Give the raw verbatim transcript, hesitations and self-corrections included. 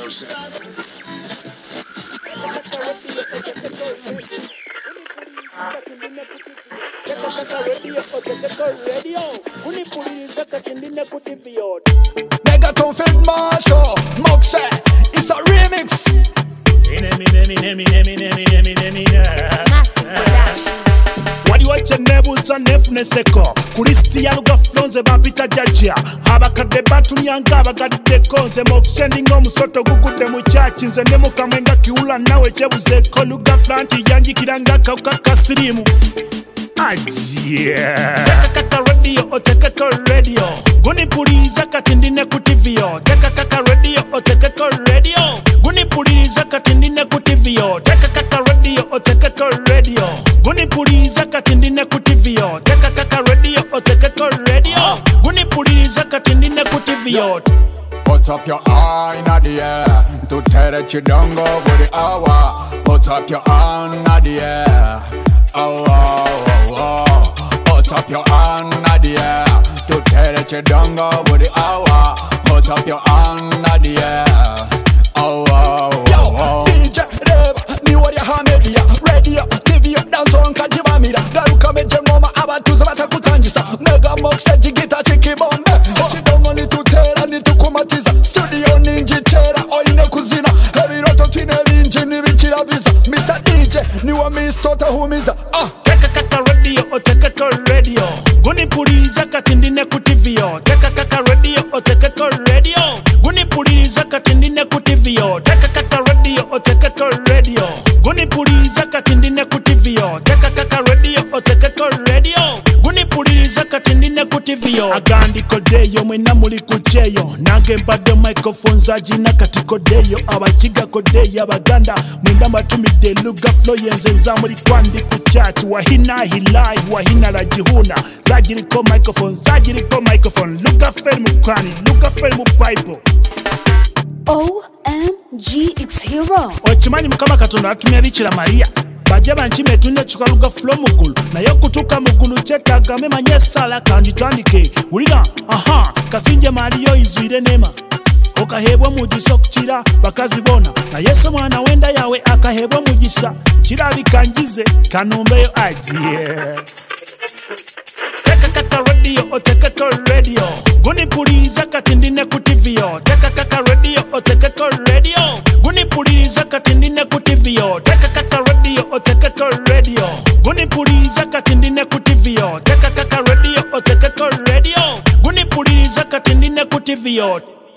Megaton Field Marshall, Moxe, it's a remix. Wali wache nebuza nefuneseko Kulisti ya luga flonze bapita jajia Habakade batu nyanga abagadide konze Mokshendi ngo musoto gugude muchachi Nze nemu kamenga kiula nawe chebuzeko Luga flanti yanji kiranga kauka kasirimu Ajia Teka kaka radio o teka ko radio Guni puriza katindine kutivio Teka kaka radio o teka ko radio Guni puriza katindine kutivio Teka kaka radio o teka ko radio Guni puriza katindine kutivio Teka kaka radio o teka ko radio Guni puriza katindine kutivio Put up your eye in the air to tear it you down go with the hour. Put up your hand in the air. Oh, oh, oh, oh. Put up your hand in the air to tear it you down go with the hour. Put up your hand in the air. Oh, oh, oh, oh. Yo, D J Rev, ni wari hamedia, radio, T V, dance on kajibamira. Garuka meje ngoma abatuza batakutangisa. Mega Moxe jigita chiki bombe. Chidongo ni tutera ni tukumatiza. Studio ninji chera oine kuzina. Heavy roto twine vinji ni vichira visa. Mister D J ni wa mistota humiza. Ah. Teka kaka radio o teka ko radio Guni puriza katindine kutivio Teka kaka radio o teka ko radio Guni puriza katindine kutivio Teka kaka radio o teka ko radio Guni puriza katindine kutivio Teka kaka radio o teka ko radio Guni puriza katindine kutivio Agandi kodeyo mwena muli kucheyo Nange mbade microphone zajina katikodeyo Abachiga kodeyo abaganda Mwenda matumide luga flow yenze nzamuri kwandi kuchachi Wahina hilai wahina la jihuna Zajiriko microphone Zajiriko microphone Luga film kwani Luga film bible O M G, it's Hero. Ochimanyi mukama katonda atumya Bikira Maria Bajaba nchime tunye chuka luga flow mugulu Na yokutuka mugulu cheka game manye sala kanji tandike Ulina, aha, kasinje mariyo izuire nema Okahebwa mujisa kuchira bakazi bona Na Yesu mwana wenda yawe akahebwa mujisa Chira likanjize kanombeyo ajie Teka kaka radio o teka ko radio Guni puriza katindine kutivio Teka kaka radio o teka ko radio Guni puriza katindine kutivio Teka kaka radio o teka ko radio Guni puriza katindine kutivio Teka kaka radio o teka ko radio Guni puriza katindine kutivio